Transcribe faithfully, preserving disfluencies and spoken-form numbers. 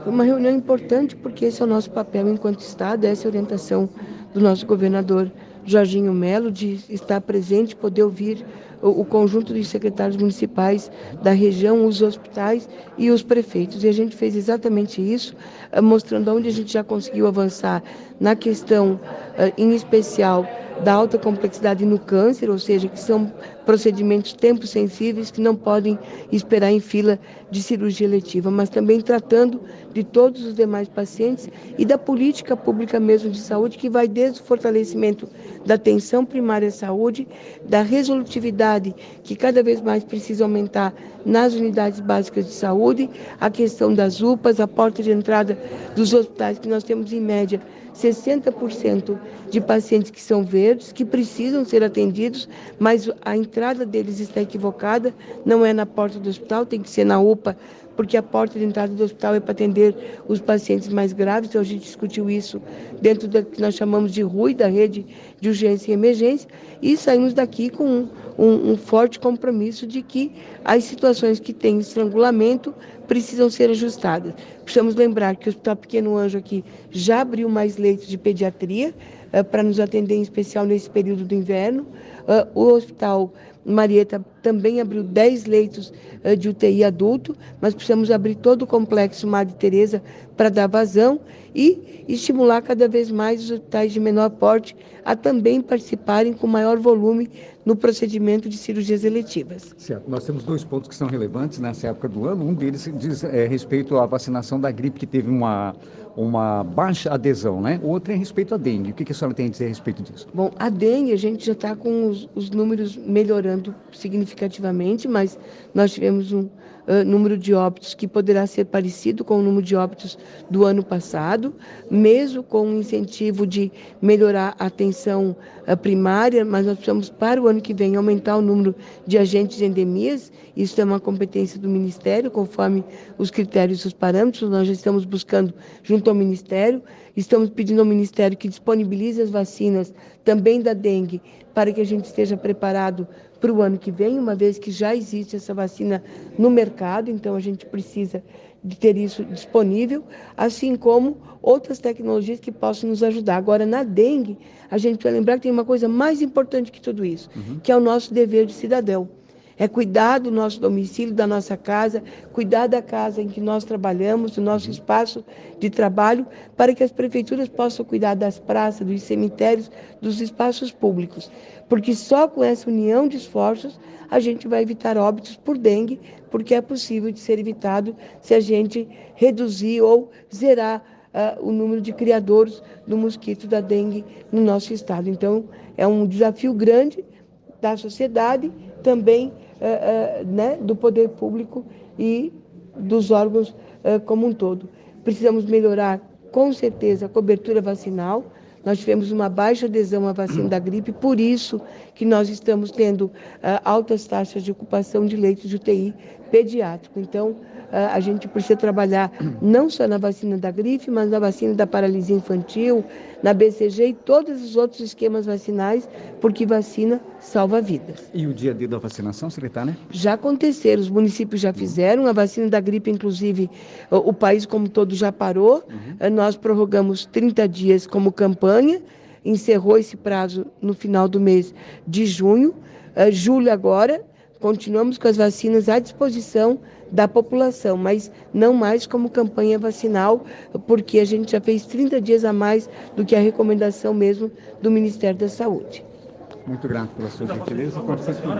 Foi uma reunião importante porque esse é o nosso papel enquanto Estado, essa é a orientação do nosso governador Jorginho Melo, de estar presente, poder ouvir o, o conjunto dos secretários municipais da região, os hospitais e os prefeitos. E a gente fez exatamente isso, mostrando onde a gente já conseguiu avançar na questão, em especial, da alta complexidade no câncer, ou seja, que são procedimentos tempo sensíveis que não podem esperar em fila de cirurgia eletiva, mas também tratando de todos os demais pacientes e da política pública mesmo de saúde, que vai desde o fortalecimento da atenção primária à saúde, da resolutividade, que cada vez mais precisa aumentar nas unidades básicas de saúde, a questão das U P As, a porta de entrada dos hospitais, que nós temos em média sessenta por cento de pacientes que são verdes, que precisam ser atendidos, mas a entrada deles está equivocada, não é na porta do hospital, tem que ser na U P A, porque a porta de entrada do hospital é para atender os pacientes mais graves, então a gente discutiu isso dentro do que nós chamamos de R U I, da rede de urgência e emergência, e saímos daqui com um, um, um forte compromisso de que as situações que têm estrangulamento precisam ser ajustadas. Precisamos lembrar que o Hospital Pequeno Anjo aqui já abriu mais leitos de pediatria, uh, para nos atender em especial nesse período do inverno. Uh, o Hospital Marieta também abriu dez leitos uh, de U T I adulto, mas precisamos abrir todo o complexo Madre Teresa para dar vazão e estimular cada vez mais os hospitais de menor porte a também participarem com maior volume no procedimento de cirurgias eletivas. Certo. Nós temos dois pontos que são relevantes nessa época do ano. Um deles diz é, respeito à vacinação da gripe, que teve uma, uma baixa adesão, né? O outro é a respeito à dengue. O que, que a senhora tem a dizer a respeito disso? Bom, a dengue a gente já está com os, os números melhorando significativamente, mas nós tivemos um uh, número de óbitos que poderá ser parecido com o número de óbitos do ano passado, mesmo com o incentivo de melhorar a atenção uh, primária, mas nós precisamos, para o ano que vem, aumentar o número de agentes de endemias. Isso é uma competência do Ministério, conforme os critérios e os parâmetros. Nós já estamos buscando junto ao Ministério, estamos pedindo ao Ministério que disponibilize as vacinas também da dengue, para que a gente esteja preparado para o ano que vem, uma vez que já existe essa vacina no mercado, então a gente precisa de ter isso disponível, assim como outras tecnologias que possam nos ajudar. Agora, na dengue, a gente precisa lembrar que tem uma coisa mais importante que tudo isso, uhum. que é o nosso dever de cidadão. É cuidar do nosso domicílio, da nossa casa, cuidar da casa em que nós trabalhamos, do nosso espaço de trabalho, para que as prefeituras possam cuidar das praças, dos cemitérios, dos espaços públicos. Porque só com essa união de esforços a gente vai evitar óbitos por dengue, porque é possível de ser evitado se a gente reduzir ou zerar uh, o número de criadouros do mosquito da dengue no nosso estado. Então, é um desafio grande da sociedade, também uh, uh, né, do poder público e dos órgãos uh, como um todo. Precisamos melhorar, com certeza, a cobertura vacinal. Nós tivemos uma baixa adesão à vacina da gripe, por isso que nós estamos tendo uh, altas taxas de ocupação de leitos de U T I pediátrico. Então, uh, a gente precisa trabalhar não só na vacina da gripe, mas na vacina da paralisia infantil, na B C G e todos os outros esquemas vacinais, porque vacina salva vidas. E o dia D da vacinação, secretária? Já aconteceram, os municípios já fizeram, a vacina da gripe, inclusive, o, o país como todo já parou, uhum. Nós prorrogamos trinta dias como campanha, encerrou esse prazo no final do mês de junho, uh, julho agora, continuamos com as vacinas à disposição da população, mas não mais como campanha vacinal, porque a gente já fez trinta dias a mais do que a recomendação mesmo do Ministério da Saúde. Muito grato pela sua gentileza.